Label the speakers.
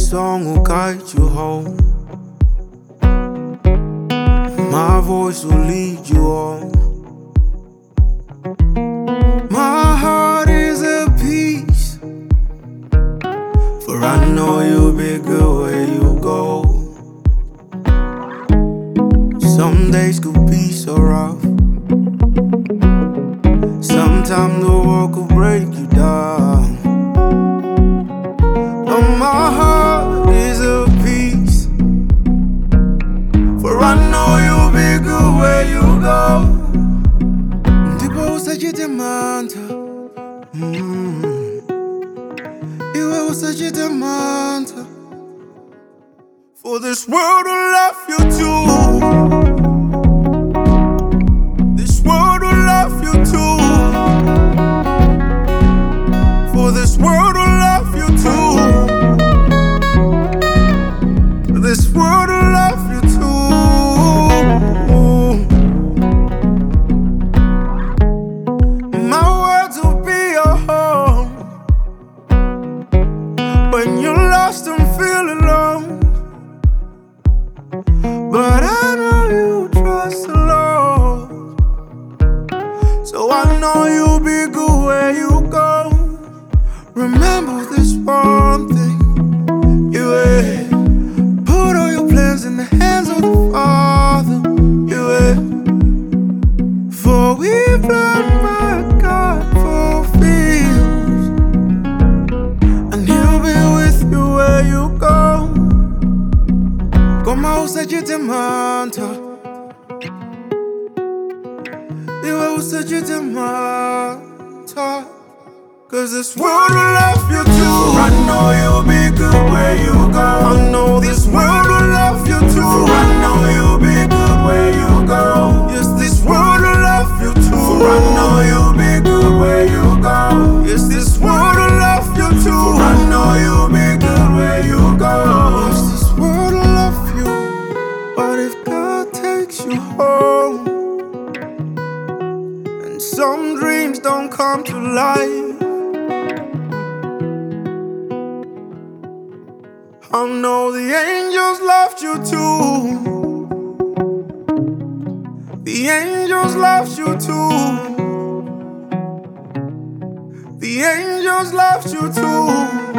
Speaker 1: song will guide you home. My voice will lead you on. My heart is at peace, for I know you'll be good where you go. Some days could be so rough. Sometimes the world could break you down, but my heart is at peace, for I know you'll be good where you go. Ndipo usajitamanta, iwe usajitamanta, for this world will love you too. This world will love you too. For this world will love you too. This world will love you too. My words will be your home when you're lost and feel alone. But I know you trust the Lord, so I know you'll be good where you go. Remember this one thing, yeah. Put all your plans in the hands of the Father, yeah. For we plan by God fulfills, and He'll be with you where you go. Como usajitamanta, iwe usajitamanta, 'cause this world will love you too. I know you'll be good where you go. I know this world will love you too. I know you'll be good where you go. Yes, this world will love you too. I know you'll be good where you go. Yes, this world will love you too. I know you'll be good where you go. Yes, this world will love you, but if God takes you home and some dreams don't come to life, I know the angels loved you too. The angels loved you too. The angels loved you too.